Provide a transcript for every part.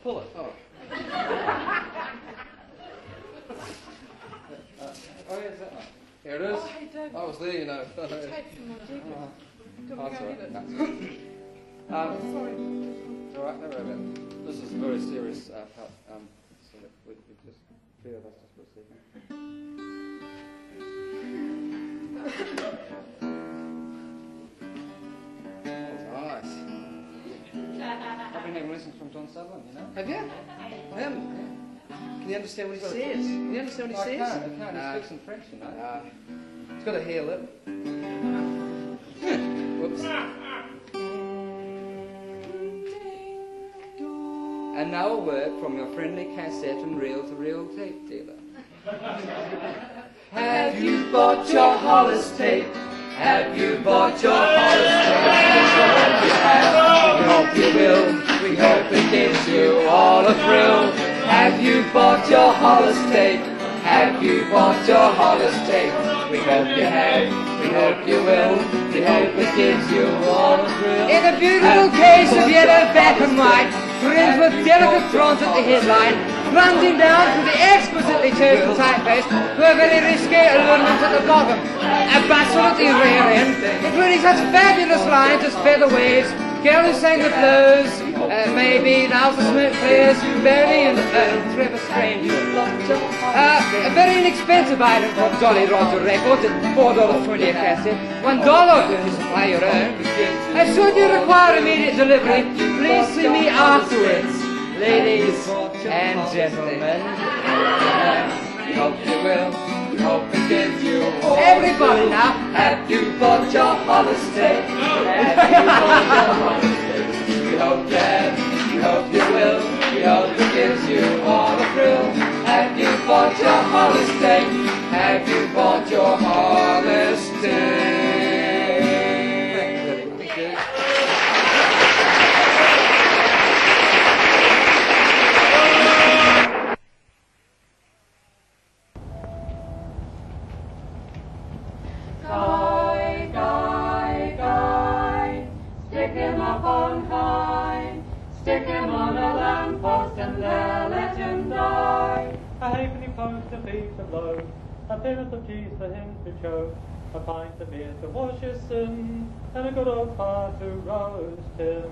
Pull it. Oh. Oh, yeah, is that one? Here it is. Oh, hey, Doug. I was there, you know. It's tape from my jacket. Do you want That's me all to go right. get it? Sorry. Sorry. It's all right, don't worry about it. This is a very serious part. So we just bear with us just for a second. Nice. I've been having lessons from John Sutherland, you know. Have you? Him? Can you understand what he says? Can you understand what he says? I can't. He speaks in French, you know. He's got a hair lip. Whoops. And now a word from your friendly cassette and reel-to-reel tape dealer. Have you bought your Hollis tape? Have you bought your Hollis tape? We hope you will. We hope it gives you all a thrill. Have you bought your Hollis tape? Have you bought your Hollis tape? We hope you have. We hope you will. We hope it gives you all a thrill. In a beautiful case of yellow, black and white, trimmed with delicate bronze at the headline, plunging down through the exquisitely chosen typeface to a very risque allurement at the bottom. A bustle at the rear end, including such fabulous lines as Feather Waves, Girl Who Sang the Blues, maybe Now the Smoke Clears, Barely in the Trevor Strange. A very inexpensive item for Jolly Roger Records at $4.20 a cassette, $1 if you supply your own. And should you require immediate delivery, please see me afterwards, ladies and gentlemen. We hope you will. We hope it gives you all. Everybody now, have you bought your Hollis tape? Have you bought your Hollis tape? We hope you have. We hope you will. We hope it gives you all a thrill. Have you bought your Hollis tape? Have you bought your Hollis tape? Thank you. Guy, Guy, Guy, stick him up on high, stick him on a lamppost and there let him die. A halfpenny post to feed the blow, a pinnet of cheese for him to choke, a pint of beer to wash his sin, and a good old fire to roast him.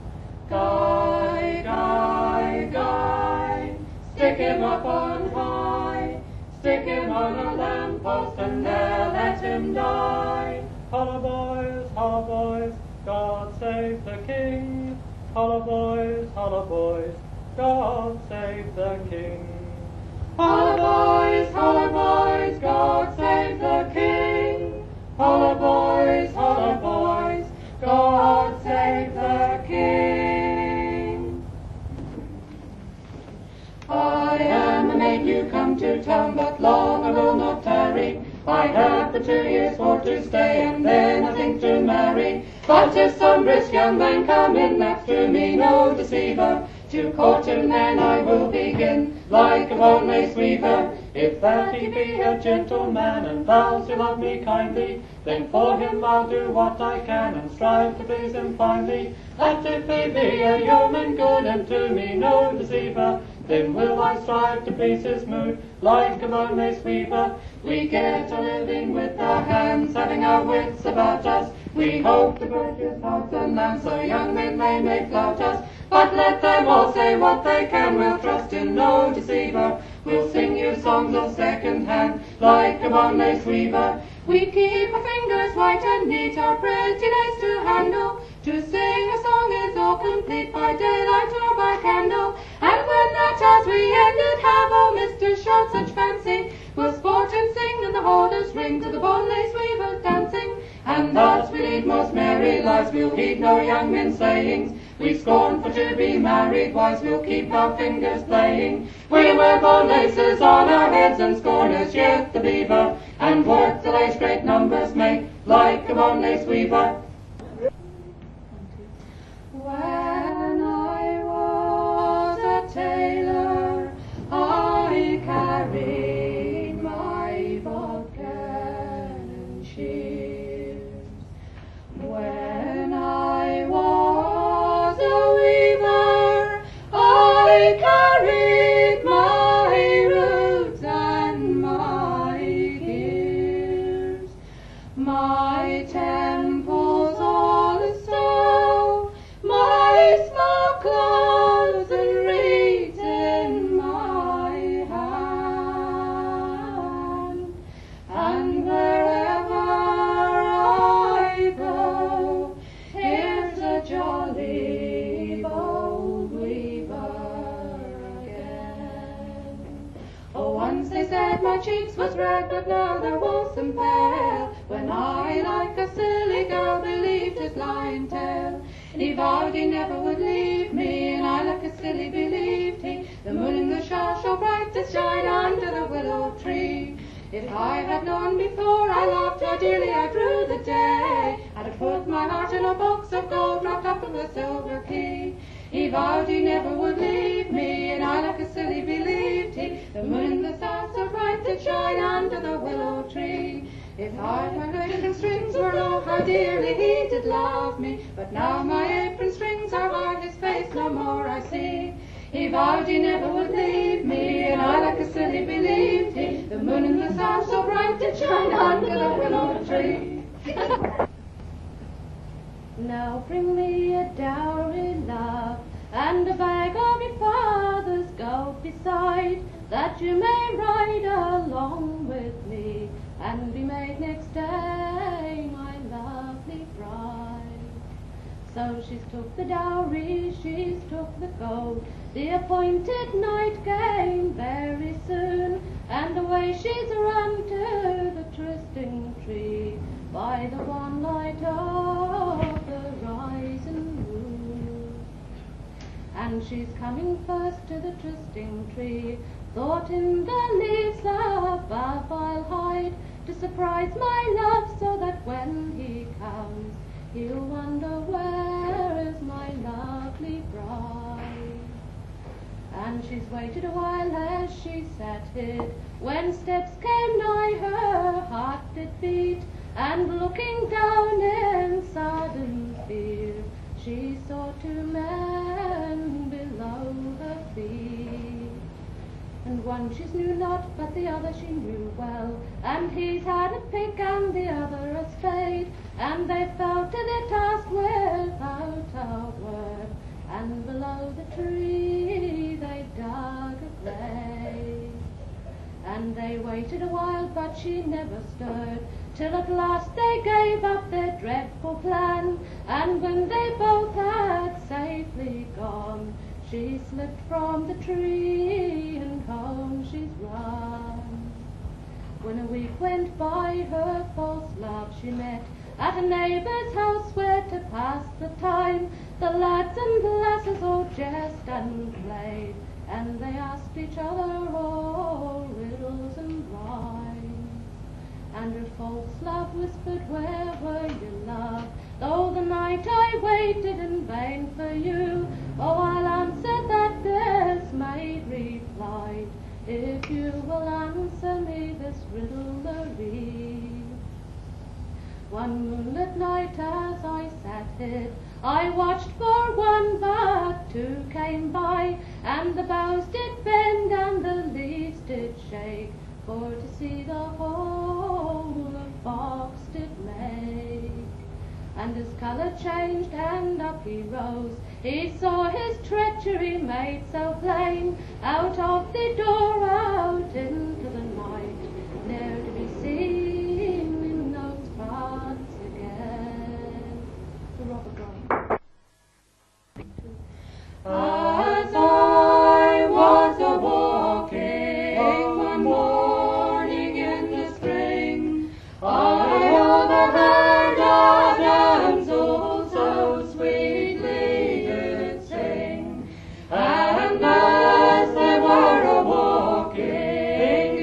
Guy, Guy, Guy, stick him up on high, stick him on a lamppost and there let him die. Holla boys, God save the King. Holla boys, God save the King. Holla boys, God save the King. Holla boys, God save the King. I am a maid new come to town, but long I will not tarry. I have the 2 years for to stay, and then I think to marry. But if some brisk young man come in, that's to me no deceiver. To court him then I will begin, like a one-lace weaver. If that he be a gentleman, and vows to love me kindly, then for him I'll do what I can, and strive to please him finely. That if he be a yeoman good, and to me no deceiver, then will I strive to please his mood, like a one-lace weaver. We get a living with our hands, having our wits about us. We hope to break his heart and land, so young men they may flout us. But let them all say what they can, we'll trust in no deceiver. We'll sing you songs of second hand, like a one-lace weaver. We keep our fingers white and neat, our pretty lace to handle. To sing a song is all complete by daylight or by candle. And when that as we ended have our Mr. shout such fancy, we'll sport and sing and the holders ring to the one-lace weavers dancing. And thus we lead most merry lives, we'll heed no young men's sayings. We scorn for to be married wives, we'll keep our fingers playing. We wear bone laces on our heads and scorners yet the beaver, and work the lace great numbers make, like a one-lace weaver. When I was a tailor, I carried my bodkin and shears. When I was a weaver, I My temples all a snow, my small clothes and reeds in my hand, and wherever I go, here's a jolly bold weaver again. Oh, once they said my cheeks was red, but now they're walsome pale, when I, like a silly girl, believed his lying tale. And he vowed he never would leave me, and I, like a silly, believed he. The moon and the stars so bright to shine under the willow tree. If I had known before I loved how dearly I drew the day, I'd have put my heart in a box of gold wrapped up in the silver key. He vowed he never would leave me, and I, like a silly, believed he. The moon and the stars so bright to shine under the willow tree. If my apron strings were low, how dearly he did love me, but now my apron strings are high, his face no more I see. He vowed he never would leave me, and I, like a silly, believed he. The moon and the stars so bright did shine under the willow tree. Now bring me a dowry, love, and a bag of your father's gold beside, that you may ride along with me, and be made next day my lovely bride. So she's took the dowry, she's took the gold, the appointed night came very soon, and away she's run to the trysting tree, by the wan light of the rising moon. And she's coming first to the trysting tree, thought in the leaves above I'll hide, to surprise my love, so that when he comes, he'll wonder where is my lovely bride. And she's waited a while as she sat hid, when steps came nigh her heart did beat, and looking down in sudden fear, she saw two men below her feet. And one she knew not, but the other she knew well, and he's had a pick and the other a spade, and they fell to their task without a word, and below the tree they dug a grave. And they waited a while, but she never stirred, till at last they gave up their dreadful plan, and when they both had safely gone, she slipped from the tree and home she's run. When a week went by, her false love she met at a neighbour's house, where to pass the time the lads and lasses all jest and played, and they asked each other all riddles and rhymes. And her false love whispered, where were you, love, though the night I waited in vain for you? Oh, I'll answer that this maid replied, if you will answer me this riddlery. One moonlit night as I sat hid, I watched for one, but two came by, and the boughs did bend and the leaves did shake, for to see the whole the fox did make. And his colour changed and up he rose, he saw his treachery made so plain, out of the door, out into the night, ne'er to be seen in those parts again. The Robber Bride. As I was a-walking one morning in the spring, I overheard a damsel so sweetly did sing, and as they were a-walking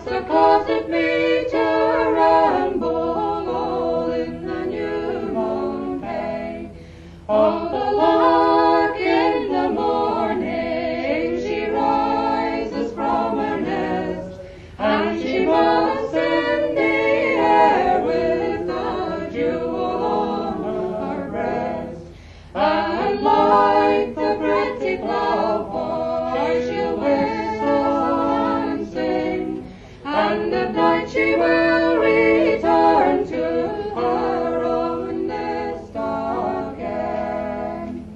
master causeth me to ramble all in the new mown hay. Oh, the lark in the morning, she rises from her nest, and she buzzes in the air with the jewel on her breast. And like the pretty ploughboy she'll whistle and sing, and at night she will return to her own nest again.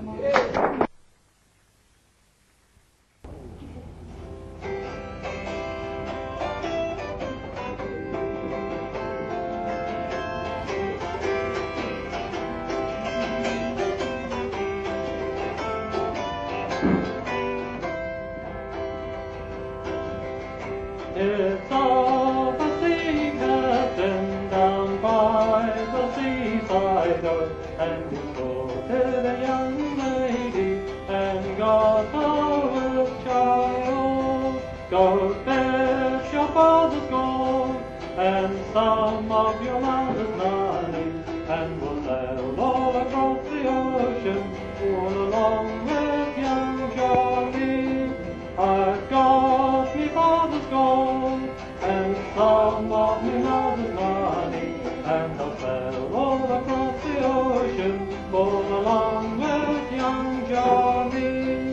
It's of a sea captain down by the seaside, and he courted a young lady and got her with child. Go fetch your father's gold and some of your mother's money, and we'll sail all across the ocean, all along with young Johnny. I've got me father's gold and some of me mother's money, and I'll sail all across the ocean, all along with young Johnny.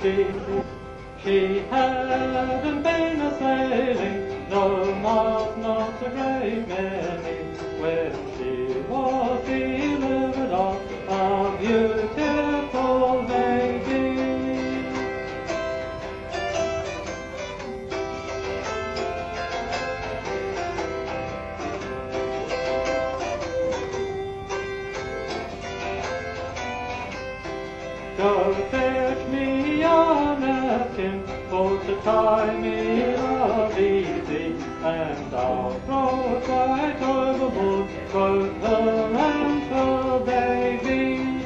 She hadn't been a sailing, no, not a great many, when she was delivered of a beautiful baby. Go fetch me a napkin for to tie me up easy, and I'll throw it right overboard, both her and her baby.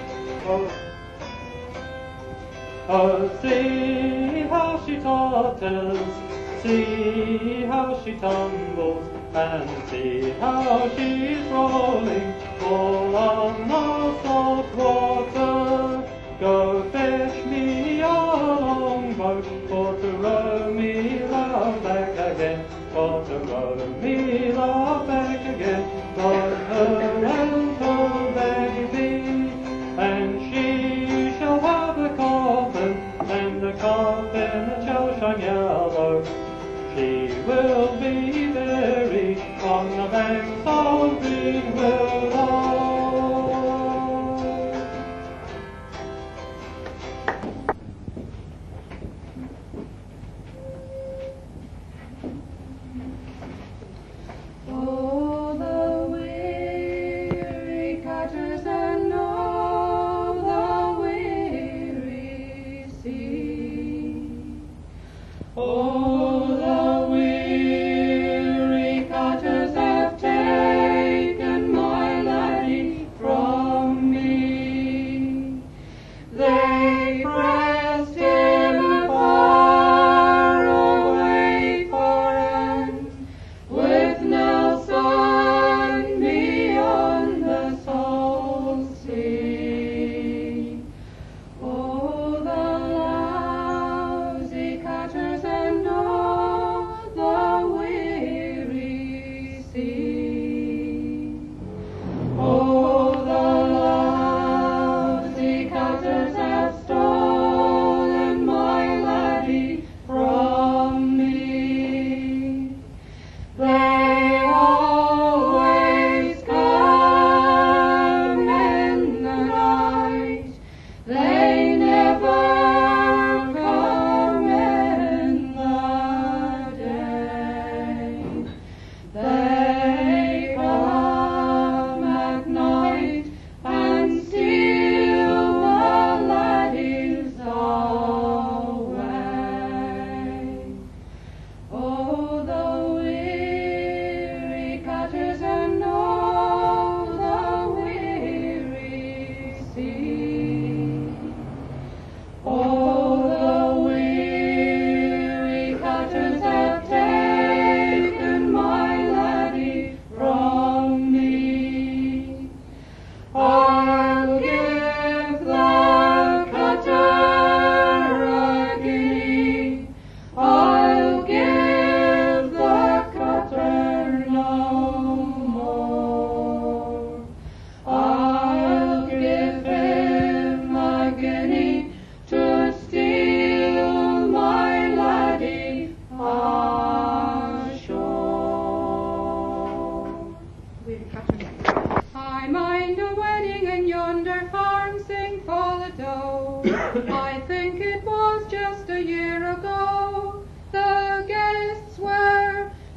Oh, see how she totters, see how she tumbles, and see how she's rolling all on the salt water. Go fetch me a longboat for to row me love back again, for to row me love back again, for her and her baby. And she shall have a coffin, and the coffin it shall shine yellow. She will be buried on the banks of green willow. Oh, the weary cutters and oh, the weary sea. Oh, the weary cutters have taken my laddie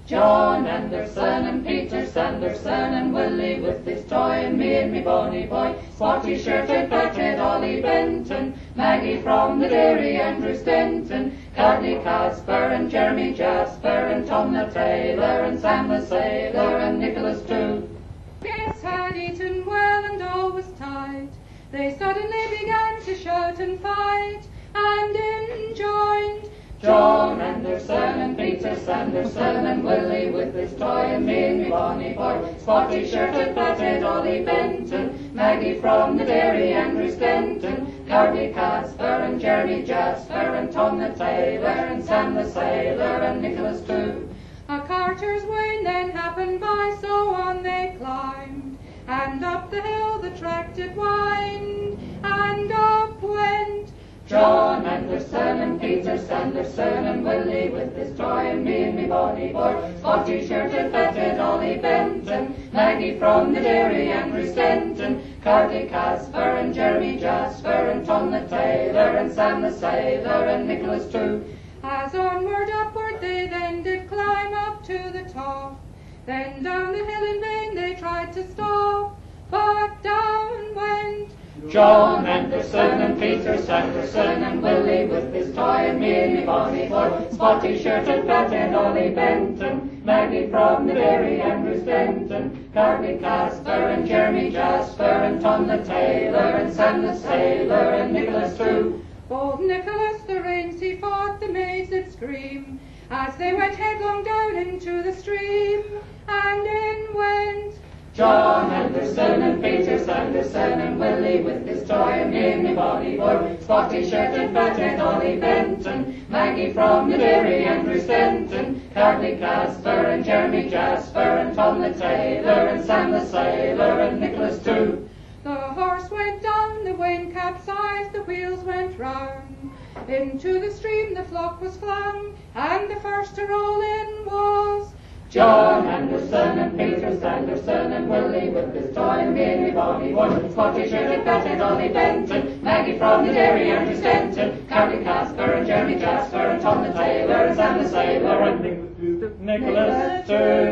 John Anderson and Peter Sanderson and Willie with his toy and me and me bonny boy, Spotty shirted, fatted Ollie Benton, Maggie from the dairy, Andrew Stenton, Carly Casper and Jeremy Jasper and Tom the tailor and Sam the sailor and Nicholas too. Guests had eaten well and all was tight. They suddenly began to shout and fight and enjoined John Anderson and Peter Sanderson and Willie with his toy and me and me bonny boy, Spotty shirted, fatted Ollie Benton, Maggie from the dairy, Andrew Stenton, Carly Casper and Jeremy Jasper and Tom the tailor and Sam the sailor and Nicholas too. A carter's wain then happened by, so on they climbed, and up the hill the track did wind, and up went John Anderson and Peter Sanderson and Willie with his toy and me and me bonny boy, Spotty shirted, fatted Ollie Benton, Maggie from the dairy, Andrew Stenton, Carly Casper and Jeremy Jasper and Tom the tailor and Sam the sailor and Nicholas too. As onward, upward they then did climb up to the top. Then down the hill in vain they tried to stop, but down went John Anderson and Peter Sanderson and Willie with his toy and me and me bonny boy, Spotty shirted, fatted Ollie Benton, Maggie from the dairy, Andrew Stenton, Carly Casper and Jeremy Jasper and Tom the tailor and Sam the sailor and Nicholas too. Old Nicholas the reins he fought, the maids did scream, as they went headlong down into the stream, and in went John Anderson and Peter Sanderson and Willie with his toy and me and me bonny boy, Spotty shirted, fatted Ollie Benton, Maggie from the dairy, Andrew Stenton, Carly Casper and Jeremy Jasper and Tom the tailor and Sam the sailor and Nicholas too. The horse went down, the wain capsized, the wheels went round. Into the stream the flock was flung, and the first to roll in was John Anderson and Peter Sanderson and Willie with his toy and me and me bonny boy, Spotty shirted, fatted Ollie Benton, Maggie from the dairy, Andrew Stenton, Carly Casper and Jeremy Jasper and Tom the tailor and Sam the sailor and Nicholas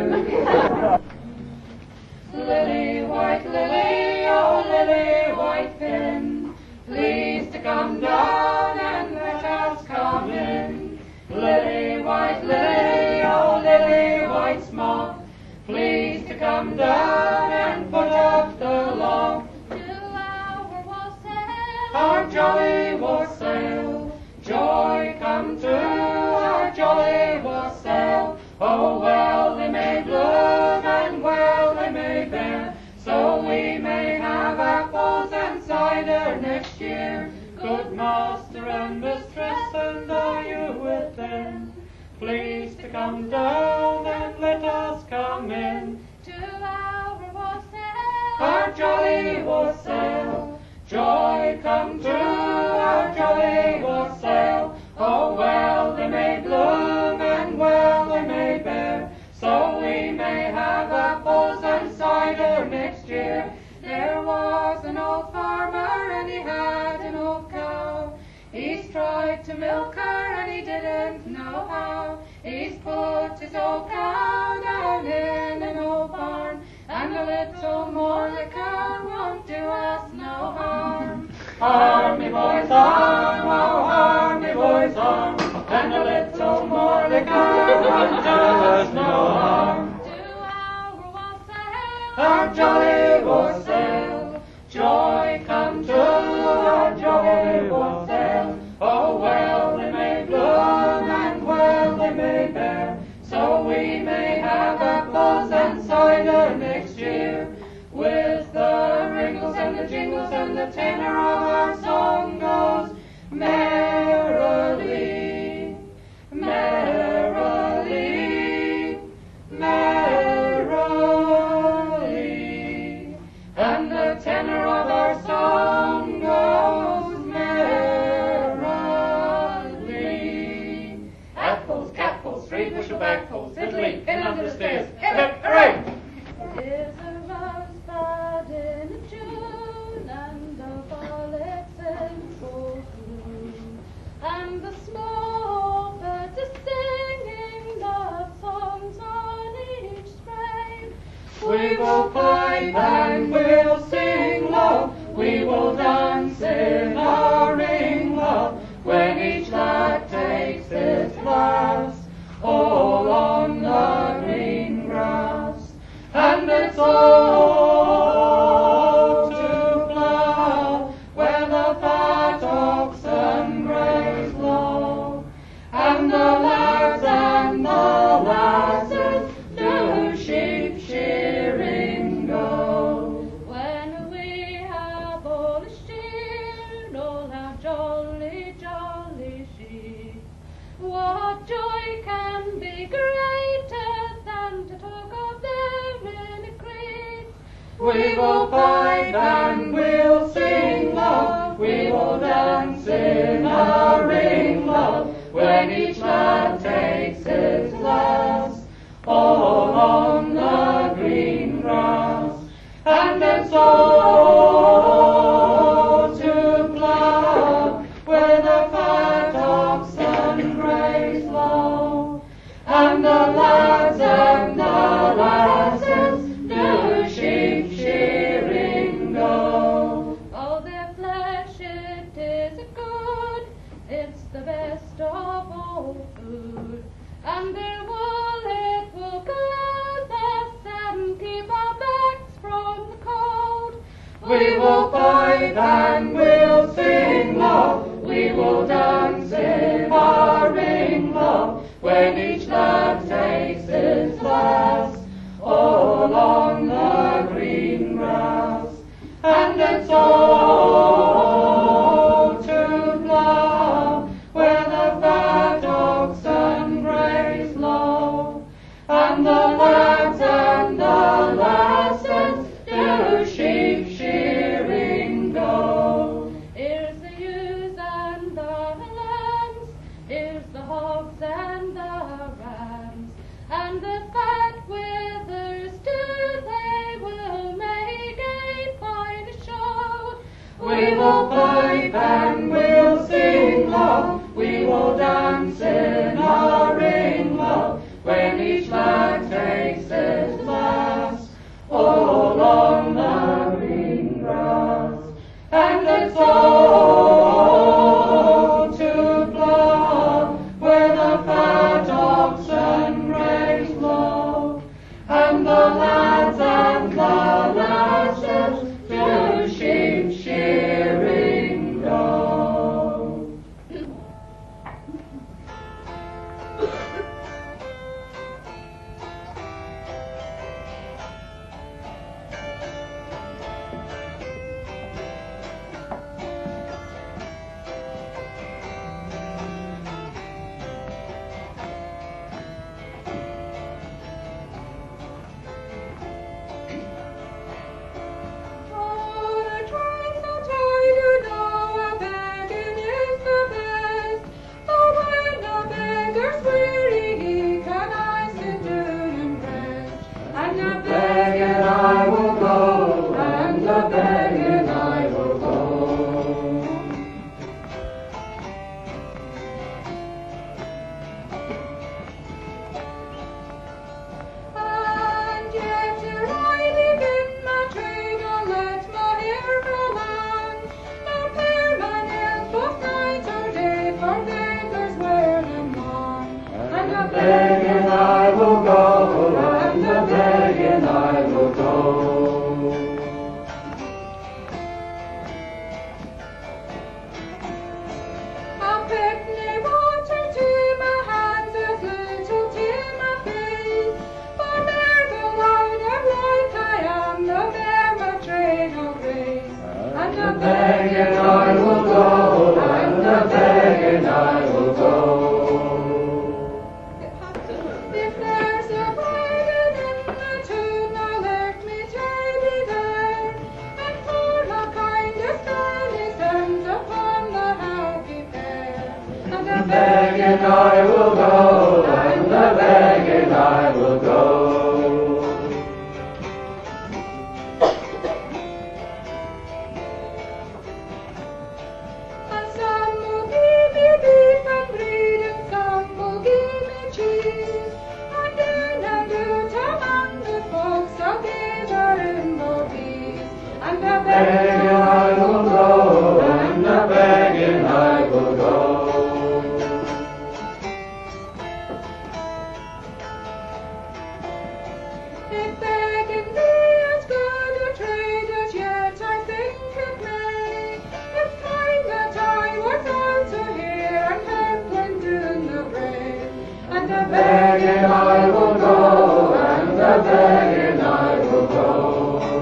too. Lily, white lily, oh lily, white pin, please to come down and let us come in. Lily, white lily, oh lily, white smock, please to come down and put up the lock. to our wassail. Our jolly wassail, joy come to our jolly wassail. Oh well they may bloom and well they may bear, so we may have apples and cider next year. Good master and mistress, and are you with them? Please to come down and let us come in. To our wassail. Our jolly wassail, joy come to our jolly wassail. Oh well they may bloom and well they may bear, so we may have apples and cider next year. There was an old farmer and he had an old cow. He's tried to milk her and he didn't know how. He's put his old cow down in an old barn, and a little more liquor won't do us no harm. Army boys arm, oh army boys arm, and a little more liquor won't do us no harm. To our wassail. Our jolly wassail, joy come to our jolly wassail. Oh well they may bloom and well they may bear, so we may have apples and cider next year. With the wrinkles and the jingles and the tenor of our song goes merrily, merrily, merrily. And the tenor of our song goes merrily. Apples, capfuls, 3 bushel bagfuls, Italy, in under the stairs. Hooray! There's a rosebud in June, and the violets in full bloom, and the small birds are singing love songs of We will pipe and we'll sing, love. We will dance in our ring, love, when each lad takes his glass, all on the green grass. And it's all to plough, where the fat oxen graze low, and the lads and the lasses do sheep shearing go. When we have all sheared, all our jolly, jolly sheep, what joy can be greater than to talk of them in a crate? We will pipe and we'll sing, love. We will dance in our ring, love, when each lad takes his glass, all on the green grass. And it's all to plough, where the fat oxen graze low, and the lads and the lasses do sheep shearing go. Oh, their flesh, it is good, it's the best of all food, and their wool, it will clothe us and keep our backs from the cold. We will pipe and we'll sing, love. We will dance in our ring, love, when each lad takes his glass, all on the green grass. And it's all to plough, where the fat oxen graze low, and the lads and the lasses do sheep shearing go. Here's the ewes and the lambs, here's the hogs and the rams, and the fat withers too, they will make a fine show. We will pipe and we'll sing, love. We will dance in our ring, love, when each lad takes his glass, all on the green grass. And it's all to plough, where the fat oxen graze low, and the lads and the lasses do sheep shearing go. Oh, the trains are tired, you know, a begging is the best. For when a beggar's weary, he can ice and do and rest. And a Begging I will go, and a begging I will go. And yet ere I begin my trade, I'll let my hair grow long. I'll pare my nails both night or day, for beggars wear them long. And a Begging I will go, and a begging I will go. I'll pick nae water to my hands, as little to my face. For there the Lord of life I am, the bear my trade of grace. And a Begging I will go, and a begging I will go. If there's a bargain in the tune, I'll let me try be there, and pour my kindest benizons upon the happy pair. And a Begging I will go, and a begging I will go. And some will give me beef and bread, and some will give me cheese, and in and out among the folks I'll give begging I will go, and a begging I will go. If begging be as good a trade as yet I think it may, it's time that I was also here and help London the brave. And a Begging I will go, and a begging I will go.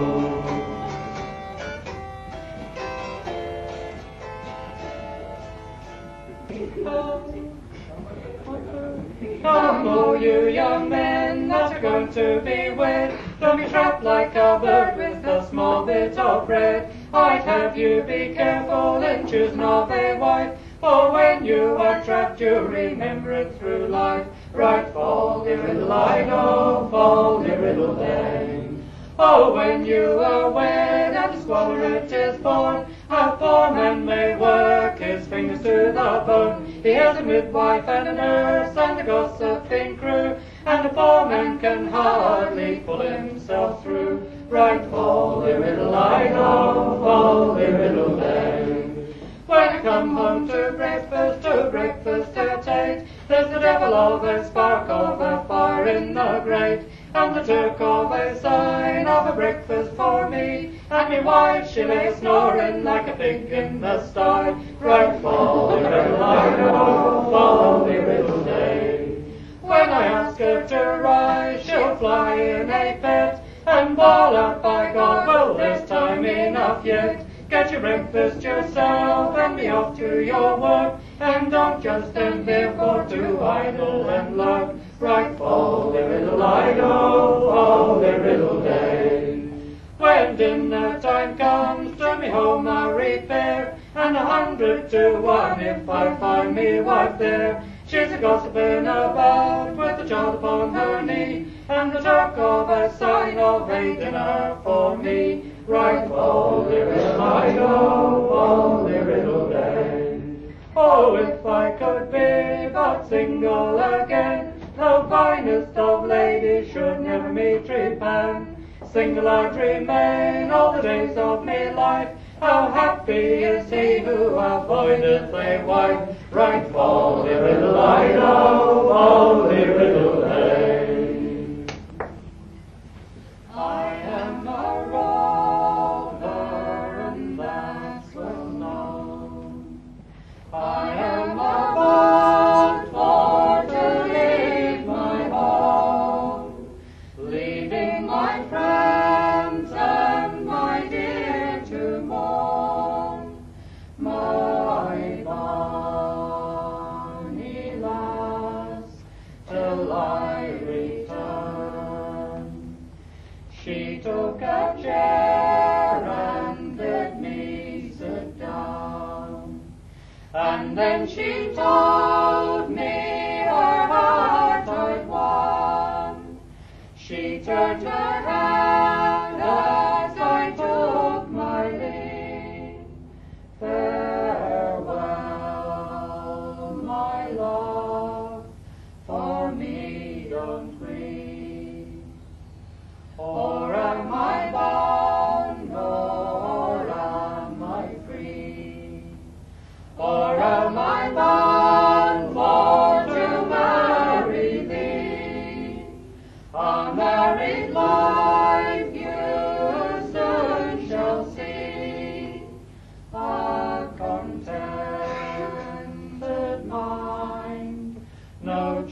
Come, all you young men that are going to be wed, don't be trapped like a bird with a small bit of bread. I'd have you be careful in choosing of a wife, for when you are trapped you remember it through life. Right, fall, dear little idol, fall, dear little dame. Oh, when you are wed and the squallet is born, a poor man may work his fingers to the bone. He has a midwife and a nurse and a gossiping crew, and the poor man can hardly pull himself through. Right, fall, dear little idol, fall, dear little dame. When I come home to breakfast at 8, there's the devil of a spark of a fire in the grate, and the jerk of a sign of a breakfast for me, and me wife she lay snoring like a pig in the sty. Right, fall, dear little idol, fall, dear little day. When I ask her to rise, she'll fly in a pet, and bawl out, by God, well, there's time enough yet. Get your breakfast yourself and be off to your work, and don't just stand there for to idle and lurk. Right, fall, dear little idol, fall, dear little day. When dinner time comes, to me home I repair, and 100 to 1 if I find me wife there. She's a gossiping about with a child upon her knee, and the talk of a sign of a dinner for me. Right, fall, dear little idol, fall, dear little day. Oh, if I could be but single again, the finest of ladies should never meet trepan. Single I'd remain all the days of me life. How happy is he who avoideth a wife. Right, fall, dear little idol, fall, dear little day. I am a rover, and that's well known. I am a boat for to leave my home, leaving my friends and my dear to mourn. My bonny lass, till I return. She took a chair and bid me sit down, and then she told me her heart I'd won. She turned her head as I took my leave. Farewell, my love, for me don't grieve. Or am I bound, or am I free? Or am I bound for to marry thee? A married life you soon shall see, a contented mind, no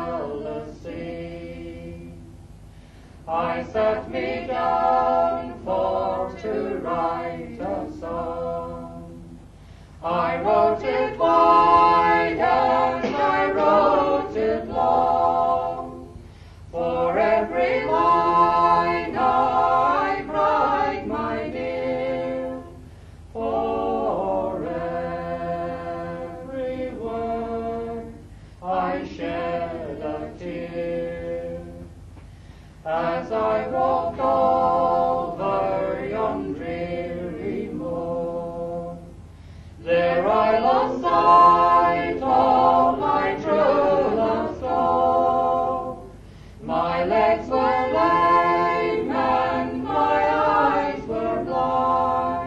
jealousy. I sat me down for to write a song. I wrote it wide and I wrote it long. For every line I cried, my dear. For every word I shed a tear. As I walked over yon dreary moor, there I lost sight of my true love's goal. My legs were lame and my eyes were blind.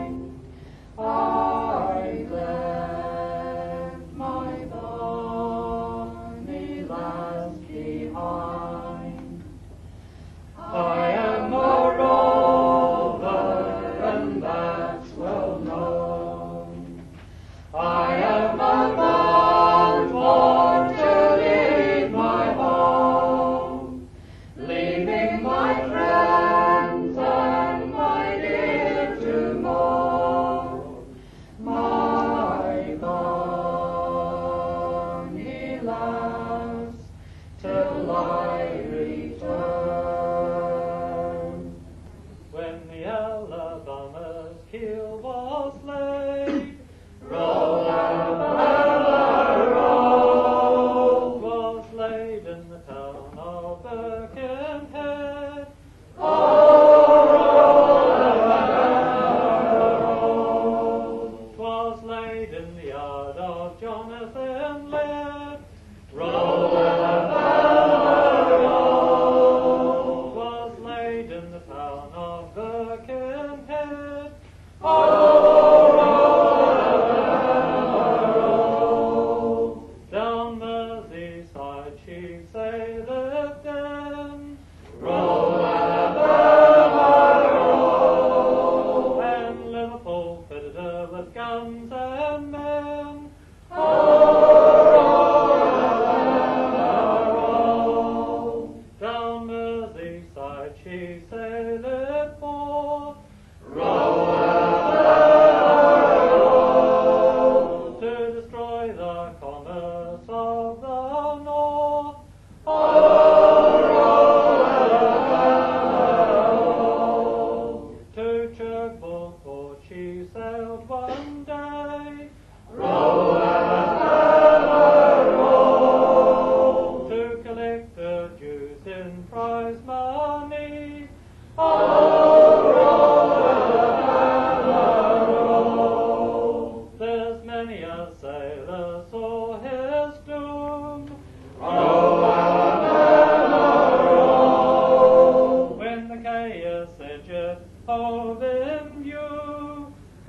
she saileth for. To destroy the commerce of the north. To Cherbourg port she sailed one day. To collect the dues in prize money. There's many a sailor saw his doom. When the Caius edged hove in view.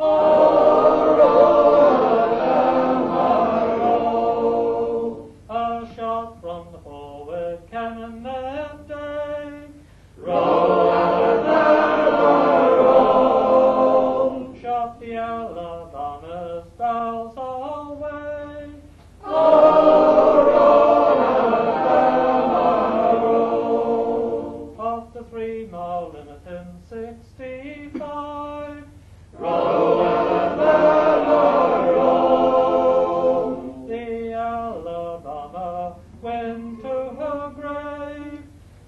A shot from the forward cannon that day. Shot the Alabama's bows away. Off the 3 mile limit in 65. The Alabama went to her grave.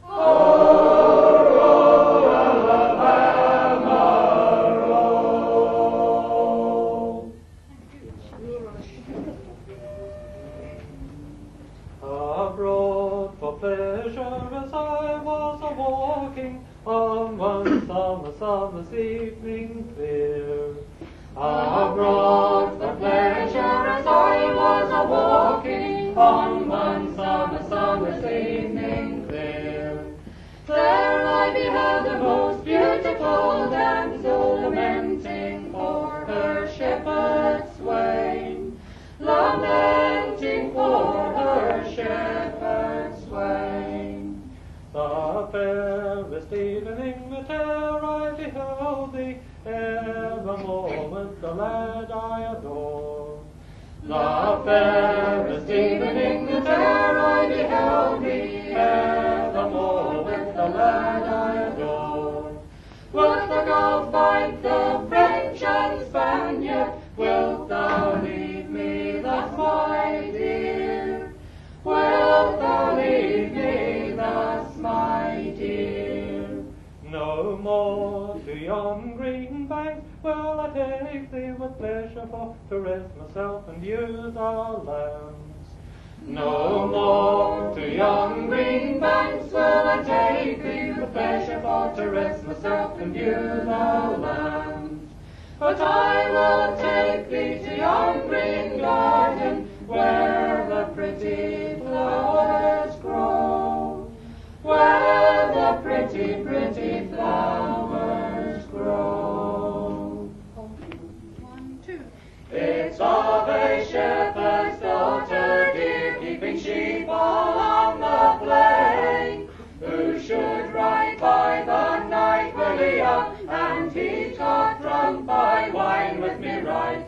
Abroad for pleasure as I was a-walking on one summer's evening clear. Abroad for pleasure as I was a-walking on one summer's evening clear. There I beheld a most beautiful damsel lamenting for her shepherd swain, lamenting for her shepherd swain. The fairest evening that e'er I beheld thee, evermore with the lad I adore. The fairest evening that e'er I beheld thee, evermore with the lad I adore. Wilt thou go fight the French and Spaniard? Wilt thou leave me thus, my dear? Wilt thou leave me thus, my dear? No more to yon green bank will I take thee with pleasure for to rest myself and use our lands. No more to yon green banks will I take thee with pleasure for to rest myself and use our lands. But I will take thee to yon green garden where the pretty flowers grow, where the pretty, pretty flowers grow. 1, 2. It's of a shepherd's daughter, dear, keeping sheep all on the plain, who should ride by the night really young, and he got drunk by wine with me right,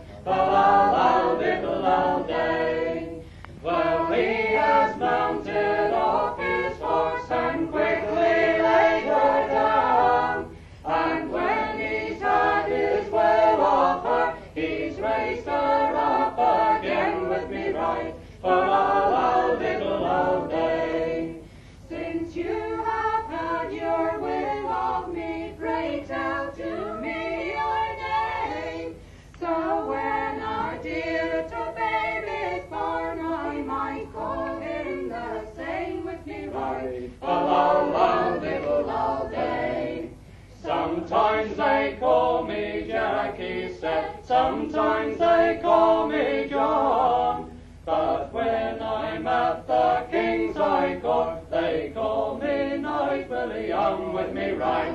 all day. Well, he has mounted off his horse and quickly laid her down, and when he's had his will of her, he's raised her up again with me right, for all day. Since you have had your will of me, pray tell to me your name, so when our dear little baby is born, I might call him the same with me right, for all day. Sometimes they call me Jack, he said, sometimes they call me John, but when I'm at the King's High Court, they call me Knight William with me right,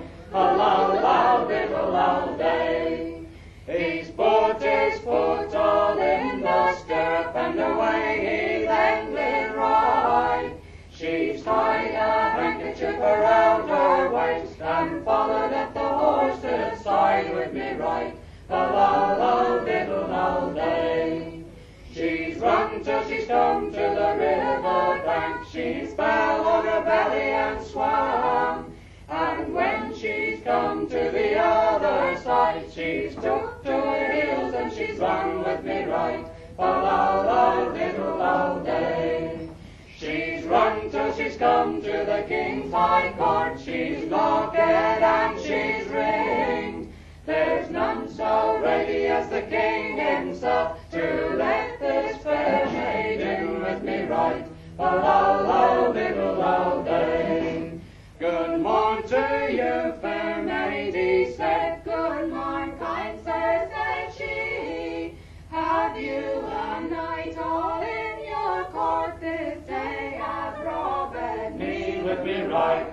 all day. He's put his foot all in the stirrup, and away he then did ride. She's tied a handkerchief around her waist, and followed at the horse's side with me right, all day. She's run till she's come to the river bank, she's fell on her belly and swam, and she's come to the king's high court, she's knocked and she's ringed. There's none so ready as the king himself to let this fair maiden with me ride. Oh, little Dane. Good morn to you, fair maid, he said. Good morn, kind sir, said she. Have you a knight all in your court this day has robbed me With me ride.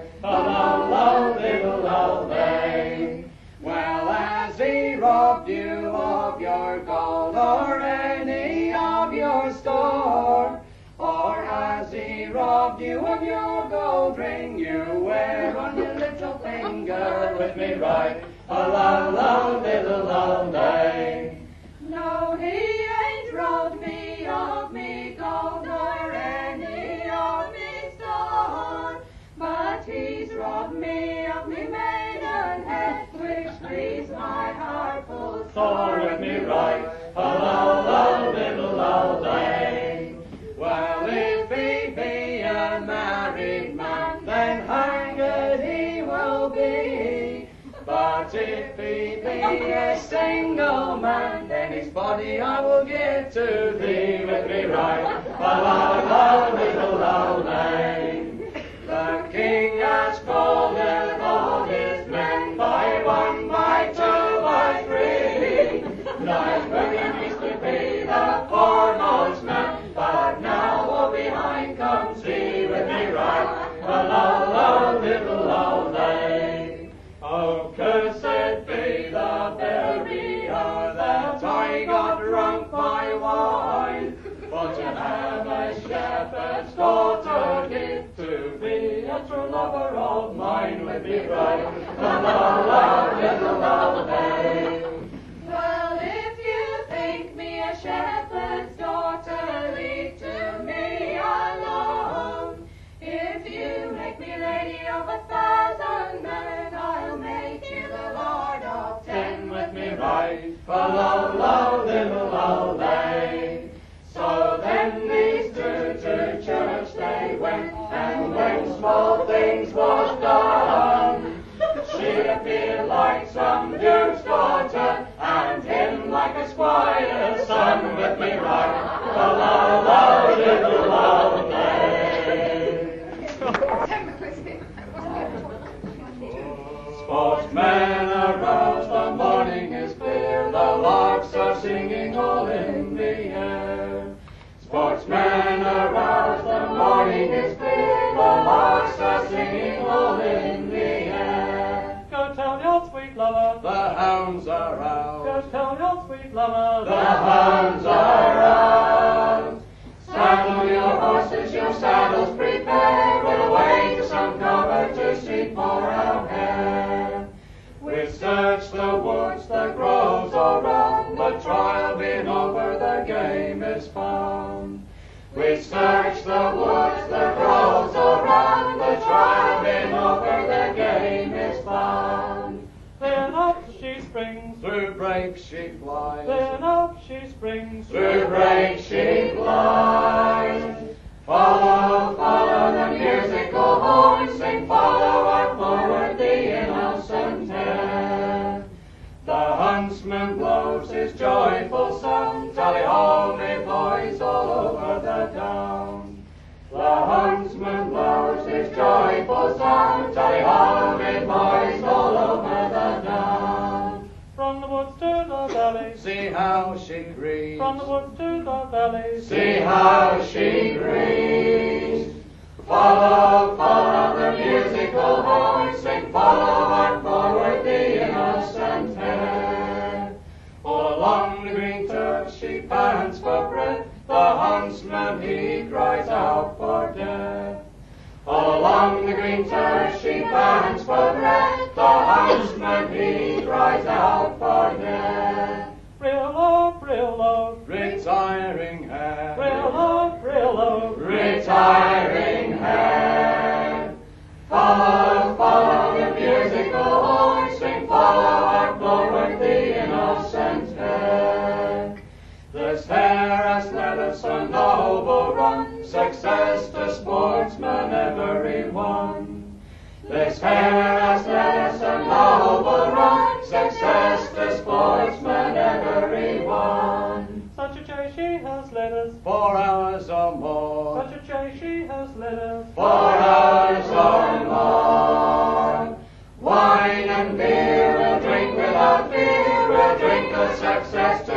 Oh, little Dane. Well, has he robbed you of your gold or any of your store? Or has he robbed you of your gold ring you wear on your little finger? With me ride. Oh, little Dane. No, he ain't robbed me of me gold nor any of me store, but he's robbed me of me maidenhead, which grieves my heart full Sore with me ride. Oh, little Dane. Well, if he be a married man, then hanged he will be. But if he be a single man, then his body I will give to thee. With me ride. Oh, little Dane. The king has called all his men by one, by two, by three. Like William used to be the foremost man, but now all behind comes he. With me ride. Oh, little Dane. Oh, cursed be the very hour that I got drunk by wine, for to have a shepherd's daughter give to be a true lover of mine. With me ride. Oh, little Dane. Well, if you think me a shepherd's daughter, leave to me alone. If you make me lady of 1,000 men, I'll make you the lord of 10. With me ride. Oh, little Dane. So then these two to church they went, and when small things was done, she appeared like some duke's daughter, and him like a squire's son. With me ride. Oh, little Dane. Sportsmen aroused, the morning is clear, the larks are singing all in the air. Sportsmen aroused, the morning is clear, the larks are singing all in the air. Go tell your sweet lover, The hounds are out, go tell your sweet lover, the hounds are out. Saddle your horses, your saddles prepare, we'll away to some cover to seek for our hare. We've searched the woods, the groves all round, the trial been over, the game is found. We've searched the woods, the groves all round, the trial been over, the game is found. then up she springs, Through brakes she flies, then up she springs, through brakes she flies. Follow, follow the musical horn, sing, follow our forward the innocent hare. The huntsman blows his joyful sound, tally-ho, me boys, all over the down. The huntsman blows his joyful sound, tally-ho, me boys, all over the down. from the woods to the valley, See how she grieves, from the woods to the valley, see how she grieves. Follow, follow the musical horn, sing, follow on forward the innocent hare. All along the green turf she pants for breath, the huntsman he cries out for death. All along the green turf she pants for breath, the huntsman he cries out for death. Brillo, Retiring hare, brillo, retiring hare. Follow, follow the musical horn, sing, follow our forward the innocent hare. This hare has led us a noble run, success to sportsmen ever Spare us, let us, and noble run, success to sportsmen everyone. Such a chase she has led us, 4 hours or more, such a chase she has led us, 4 hours or more. Wine and beer we'll drink without fear, we'll drink the success to